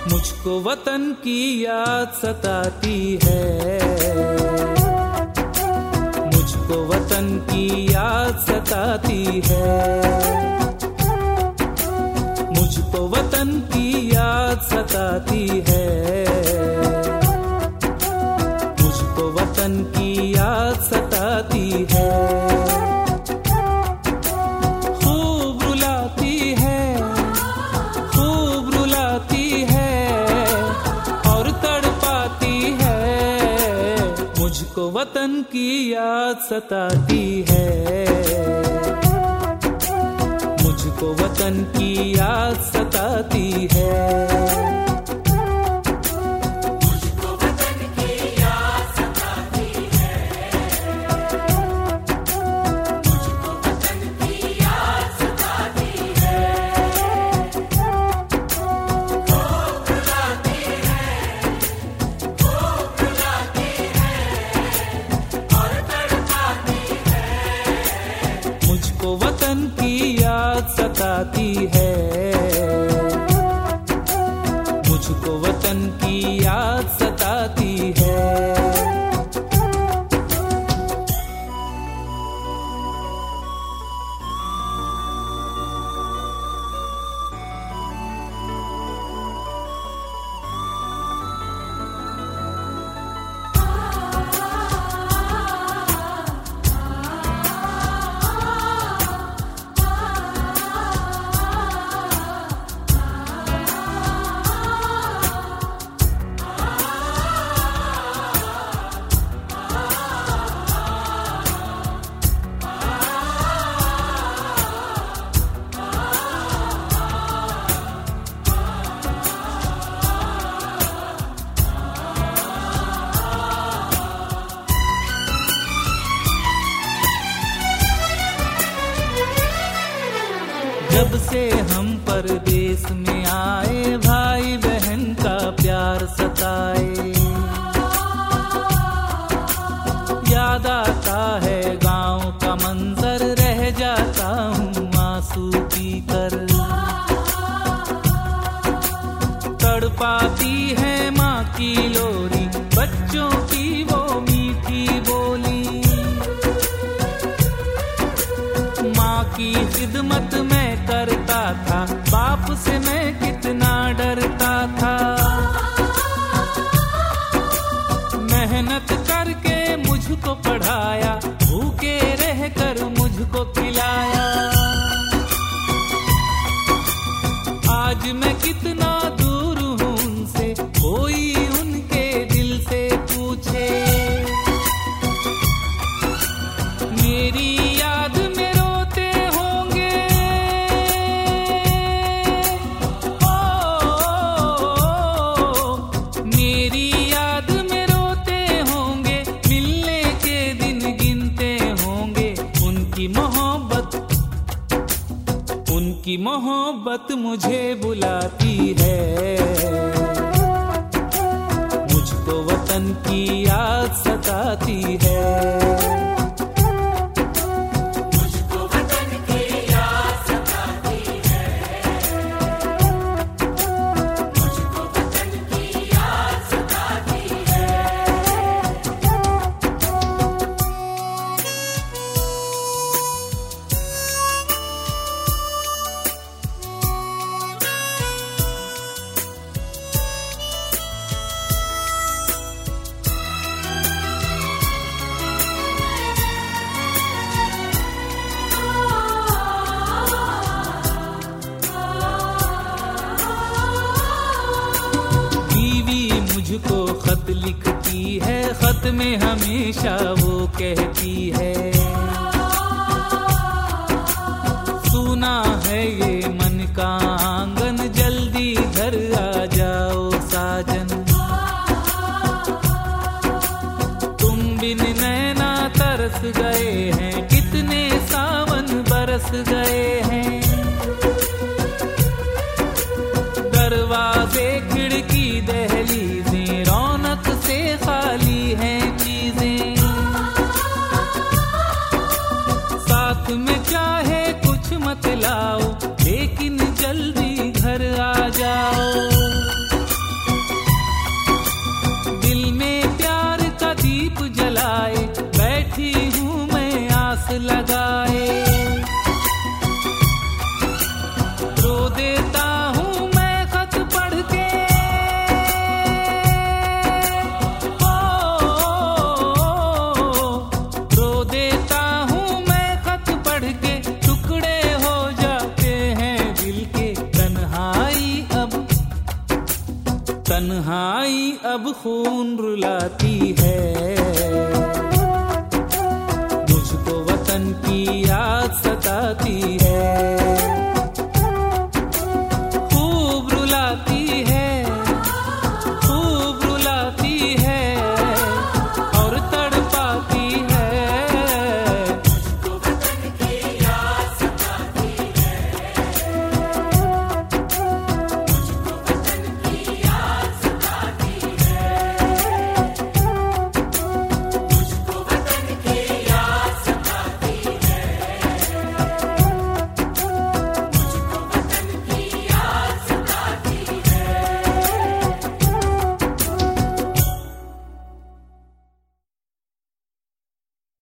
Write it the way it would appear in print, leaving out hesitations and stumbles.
मुझको वतन की याद सताती है, मुझको वतन की याद सताती है, मुझको वतन की याद सताती है, मुझको वतन की याद सताती है। खूब रुलाती है, खूब रुलाती है और तड़पाती है, मुझको वतन की याद सताती है, मुझको वतन की याद सताती है। मुझको वतन की याद सताती है, मुझको वतन की याद सताती है। जब से हम परदेस में आए, भाई बहन का प्यार सताए, याद आता है गांव का मंजर, रह जाता हूँ आंसू पीकर। तड़पाती है माँ की लोरी, बच्चों की वो मीठी बोली, माँ की खिदमत में करता था, बाप से मैं कितना डरता था। मेहनत करके मुझको पढ़ाया, भूखे रहकर मुझको खिलाया। आज मैं कितना दूर हूँ उनसे, कोई उनके दिल से पूछे। मेरी याद में रोते होंगे, मेरी याद में रोते होंगे, मिलने के दिन गिनते होंगे। उनकी मोहब्बत मुझे बुलाती है, मुझको वतन की याद सताती है। मुझको खत लिखती है, खत में हमेशा वो कहती है, सुना है ये मन का आंगन, जल्दी घर आ जाओ साजन। तुम बिन नैना तरस गए हैं, कितने सावन बरस गए हैं। दरवाजे खिड़की दहलीज़ें रौनक से खाली हैं चीजें, साथ में चाहे कुछ मत लाओ, लेकिन जल्दी घर आ जाओ। तन्हाई अब खून रुलाती है, मुझको वतन की याद सताती है।